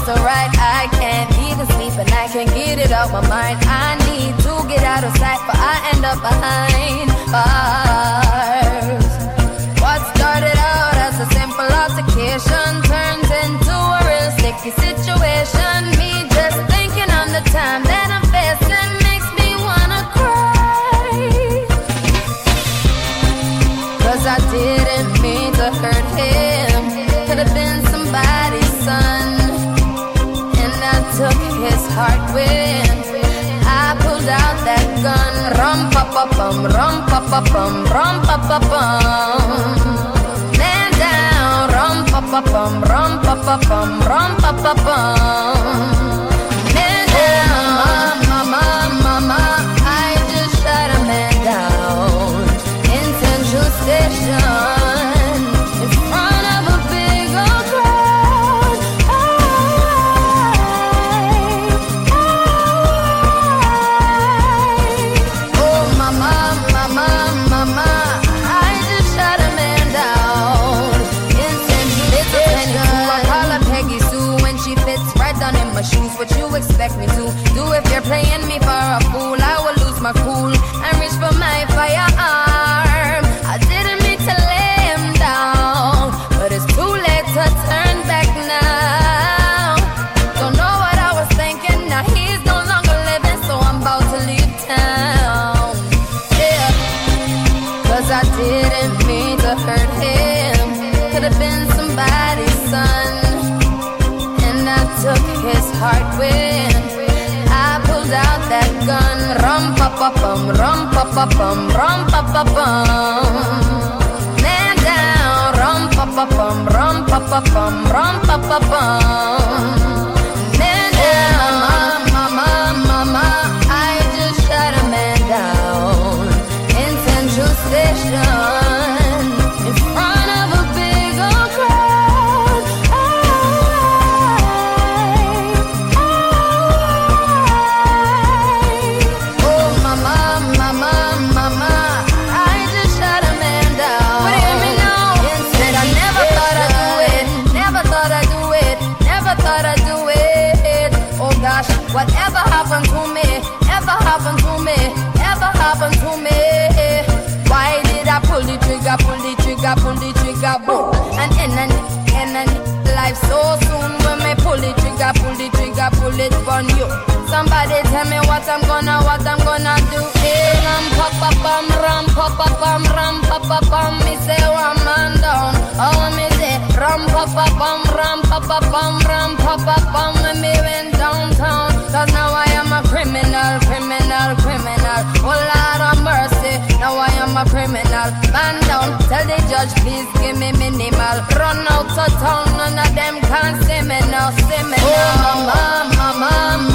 to write. I can't even sleep and I can't get it out my mind. I need to get out of sight, but I end up behind bars. What started out as a simple altercation turns into a real sticky situation. Me just thinking on the time that I'm facing makes me wanna cry. 'Cause I didn't mean to hurt him. Could have been somebody's son, and I took his heart when I pulled out that gun. Rum pa pa bum, rum pa pa bum, rum pa pa bum. Man down, rum pa pa bum, rum pa pa bum, rum pa pa bum. Man down, mama, mama, I just shot a man down in Central Station in front of a big old crowd. Oh, mama, mama, mama, I just shot a man down in Central Station. I call her Peggy Sue when she fits right down in my shoes. What you expect me to do if you're playing me for a fool? I will lose my cool and reach for my firearm. I didn't mean to lay him down, but it's too late to turn back now. Don't know what I was thinking, now he's no longer living, so I'm about to leave town. Yeah, 'cause I didn't mean to hurt him. Could have been somebody's son, and I took his heart when I pulled out that gun. Rum pa pa bum, rum pa pa bum, rum pa pa bum. Man down, rum pa pa bum, rum pa pa bum, rum pa pa bum. Man down, mama, mama, I just shot a man down in Central Station in front of a big old crowd. Oh, mama, mama, mama, I just shot a man down. But hear me now, said I never thought I'd do it, never thought I'd do it, never thought I'd do it. Oh gosh, whatever happened to me, ever happened to me, ever happened to me? Why did I pull the trigger, pull the trigger, pull the trigger, boom? And life so soon when me pull the trigger, pull it on you. Somebody tell me what I'm gonna do. Hey, ram pa pa bum, ram pa pa bum, ram pa pa bum. Me say one man down, oh me say ram pa pa bum, ram pa pa bum, ram pa pa bum. When me went downtown, 'cause now I am a criminal, criminal, criminal. Oh Lord of mercy, now I am a criminal. Man down, tell the judge please give me minimal. Run out of town, none of them can see me now, see me now. Oh mama, mama,